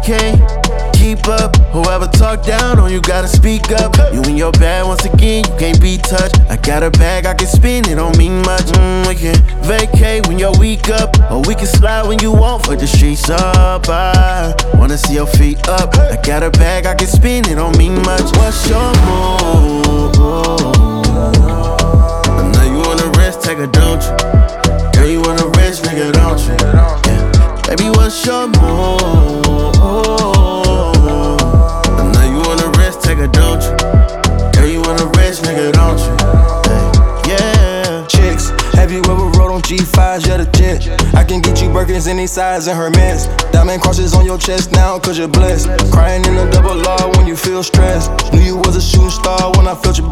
can't keep up. Whoever talk down on you gotta speak up. You in your bag once again, you can't be touched. I got a bag, I can spend, it don't mean much. We can vacate when you're weak up, or we can slide when you want, fuck the streets up. I wanna see your feet up. I got a bag, I can spend, it don't mean much. What's your move? I know you wanna rest, take a don't you? Girl, you wanna rest, nigga, don't you? Yeah. Baby, what's your move? I know you wanna rest, take a don't you? Girl, you wanna rest, nigga, don't you? Yeah. Chicks, have you ever rode on G5s? Yeah, the jet. I can get you Birkins any size and Hermes. Diamond crosses on your chest now, cause you're blessed. Crying in a double R when you feel stressed. Knew you was a shooting star when I felt your